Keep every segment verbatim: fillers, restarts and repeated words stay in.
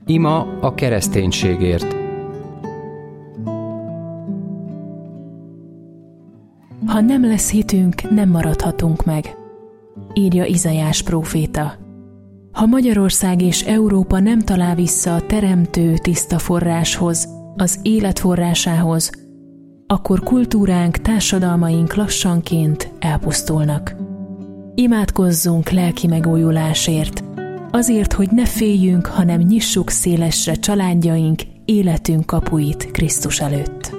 Ima a kereszténységért. Ha nem lesz hitünk, nem maradhatunk meg, írja Izaiás próféta. Ha Magyarország és Európa nem talál vissza a teremtő tiszta forráshoz, az élet forrásához, akkor kultúránk, társadalmaink lassanként elpusztulnak. Imádkozzunk lelki megújulásért, azért, hogy ne féljünk, hanem nyissuk szélesre családjaink, életünk kapuit Krisztus előtt.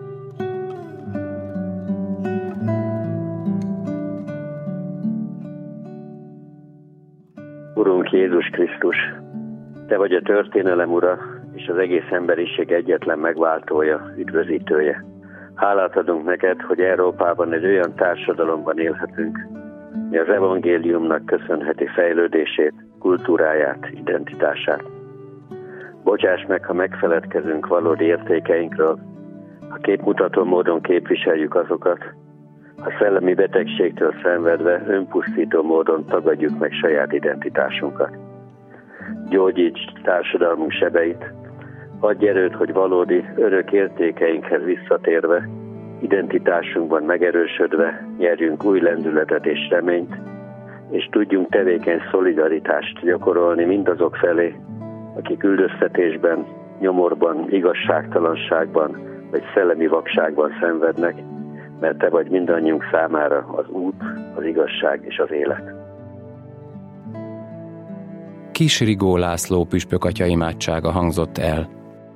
Urunk Jézus Krisztus, Te vagy a történelem ura, és az egész emberiség egyetlen megváltója, üdvözítője. Hálát adunk neked, hogy Európában egy olyan társadalomban élhetünk, mi az evangéliumnak köszönheti fejlődését, kultúráját, identitását. Bocsáss meg, ha megfeledkezünk valódi értékeinkről, ha képmutató módon képviseljük azokat, ha szellemi betegségtől szenvedve önpusztító módon tagadjuk meg saját identitásunkat. Gyógyíts társadalmunk sebeit, adj erőt, hogy valódi örök értékeinkhez visszatérve, identitásunkban megerősödve nyerjünk új lendületet és reményt, és tudjunk tevékeny szolidaritást gyakorolni mindazok felé, akik üldöztetésben, nyomorban, igazságtalanságban vagy szellemi vakságban szenvednek, mert Te vagy mindannyiunk számára az út, az igazság és az élet. Kis Rigó László püspök atya imádsága hangzott el.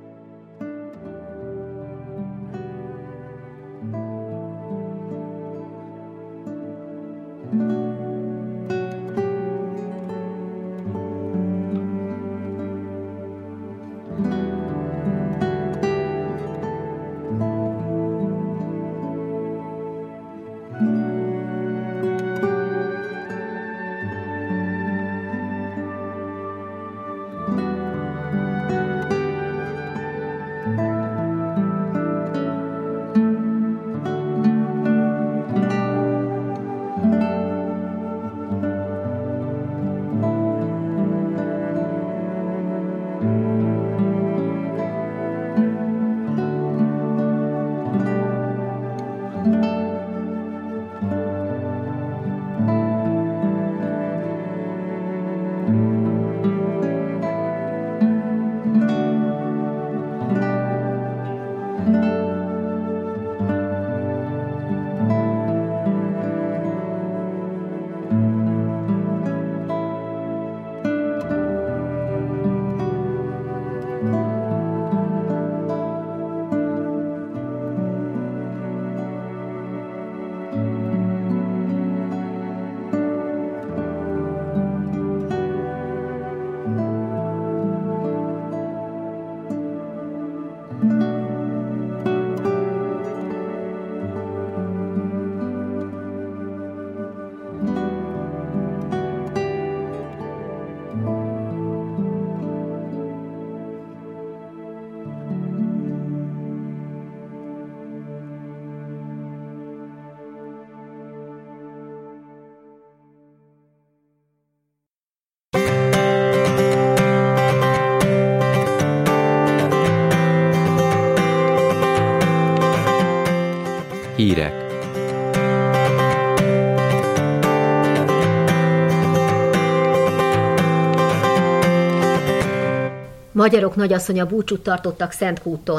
Hírek. Magyarok nagyasszonya búcsút tartottak Szentkúton.